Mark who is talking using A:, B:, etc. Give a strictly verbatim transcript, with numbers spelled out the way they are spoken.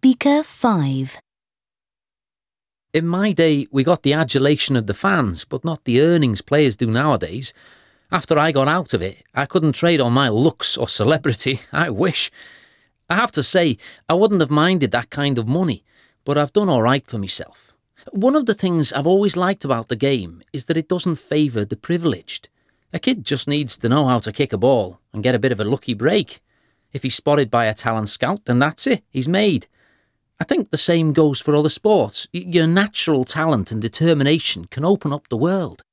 A: Speaker five.
B: In my day, we got the adulation of the fans, but not the earnings players do nowadays. After I got out of it, I couldn't trade on my looks or celebrity. I wish. I have to say, I wouldn't have minded that kind of money, but I've done all right for myself. One of the things I've always liked about the game is that it doesn't favour the privileged. A kid just needs to know how to kick a ball and get a bit of a lucky break. If he's spotted by a talent scout, then that's it, he's made. I think the same goes for other sports. Your natural talent and determination can open up the world.